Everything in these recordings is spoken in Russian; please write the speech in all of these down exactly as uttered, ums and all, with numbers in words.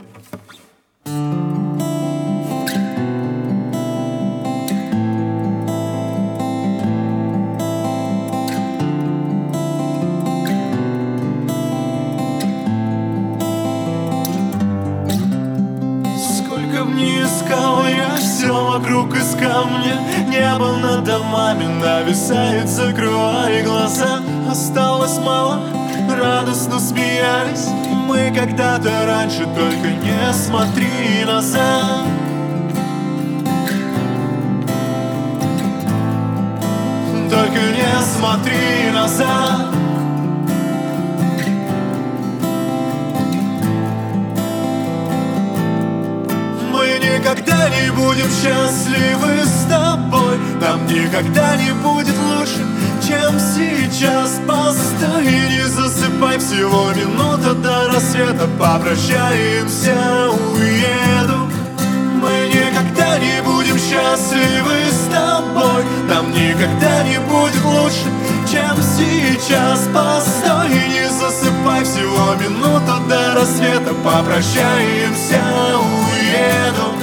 Сколько б ни искал я, все вокруг из камня. Небо над домами нависает, закрывая глаза. Осталось мало, радостно смеялись мы когда-то раньше. Только не смотри назад. Только не смотри назад. Мы никогда не будем счастливы с тобой. Нам никогда не будет лучше, чем сейчас. Постой и не засыпай, всего минута до рассвета. Попрощаемся, уеду. Мы никогда не будем счастливы с тобой. Нам никогда не будет лучше, чем сейчас. Постой и не засыпай, всего минута до рассвета. Попрощаемся, уеду.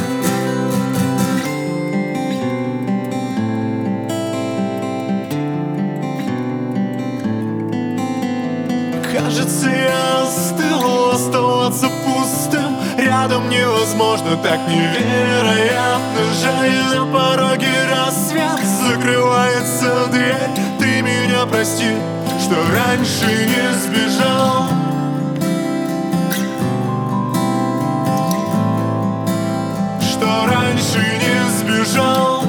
Кажется, я остыл, оставаться пустым рядом невозможно, так невероятно. Жаль, на пороге рассвет, закрывается дверь. Ты меня прости, что раньше не сбежал. Что раньше не сбежал.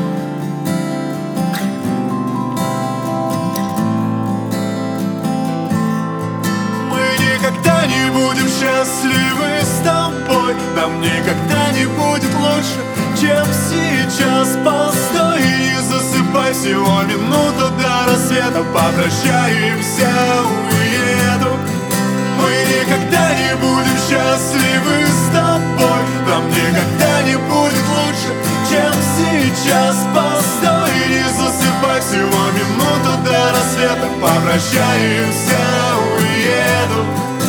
Никогда не будем счастливы с тобой. Нам никогда не будет лучше, чем сейчас. Постой и не засыпай, всего минута до рассвета. Попрощаемся, уеду. Мы никогда не будем счастливы с тобой. Нам никогда не будет лучше, чем сейчас. Постой и не засыпай, всего минута до рассвета. Попрощаемся, уеду.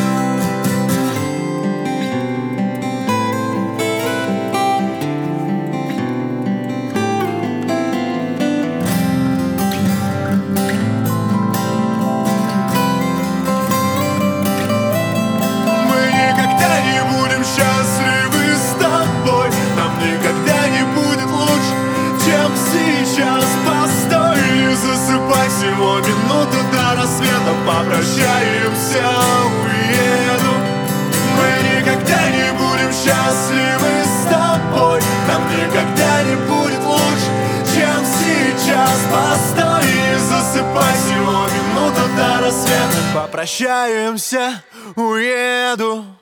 Всего минута до рассвета. Попрощаемся, уеду. Мы никогда не будем счастливы с тобой. Нам никогда не будет лучше, чем сейчас. Постой и засыпай, всего минута до рассвета. Попрощаемся, уеду.